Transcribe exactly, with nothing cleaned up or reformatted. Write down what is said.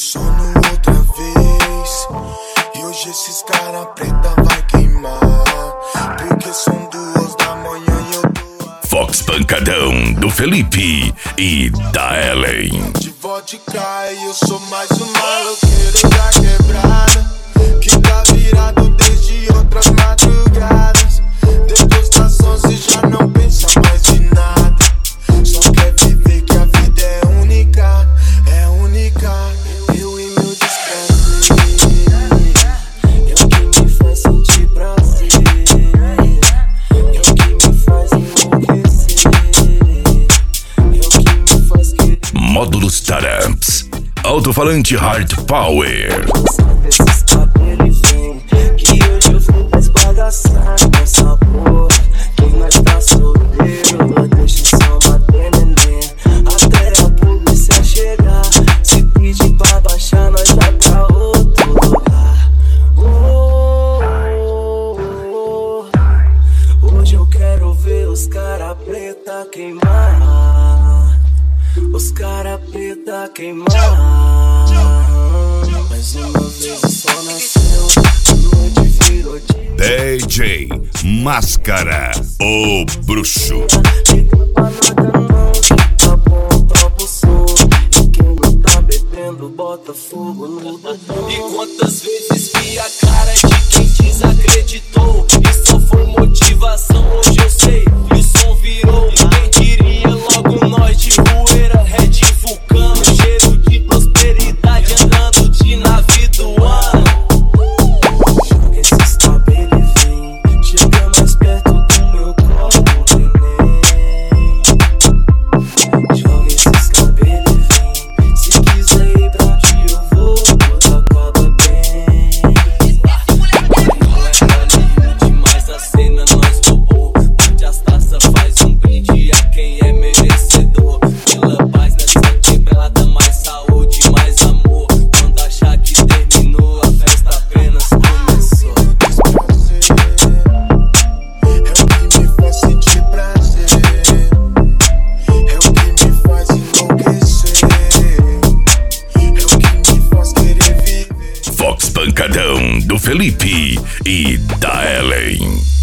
sono outra vez. E hoje esses cara preta vai queimar, porque são duas da manhã e eu tô Fox Pancadão, do Felipe e da Ellen. de vodka e eu sou mais um maloqueiro da quebrada, que tá virado desde outras madrugadas. Depois das onze já não pensa mais de nada, só quer viver que a vida é única, é única. Eu e meu desprazer, é o que me faz sentir prazer, é o que me faz enlouquecer, é o que me faz querer. Módulos Taramps, alto-falante Hard Power. Esses cabelos vem, que hoje eu fui pra esbagaçar nessa porra. Quem mais tá solteiro, deixa o som bater, neném, até a polícia chegar. Se pedir pra baixar, nós vai pra outro lugar. Oh, oh, oh. Hoje eu quero ver os cara preta queimar, os cara preta queimar. Mais uma vez o sol nasceu, a noite virou dia. D J Máscara, o bruxo. Liga pra nada não, que tá bom, topa o som. E quem não tá bebendo, bota fogo no botão. E quantas vezes vi a cara de quem desacreditou, e só foi motivação, hoje eu sei, e o som virou. Quem diria logo nós de Rueira, Red Vulcano, cheiro de prosperidade, andando de navio do ano. Joga esses cabelos e vem, chega mais perto do meu colo, neném. Joga esses cabelos e vem, se quiser ir pra onde eu vou, tudo acaba bem. Demais a cena nós roubou, onde as taças faz um brinde a quem é merecedor. Pela paz nessa quebrada, mais saúde, mais amor. Quando achar que terminou, a festa apenas começou. É o que me faz sentir prazer, é o que me faz enlouquecer, é o que me faz querer viver. Fox Pancadão, do Felipe e da Ellen.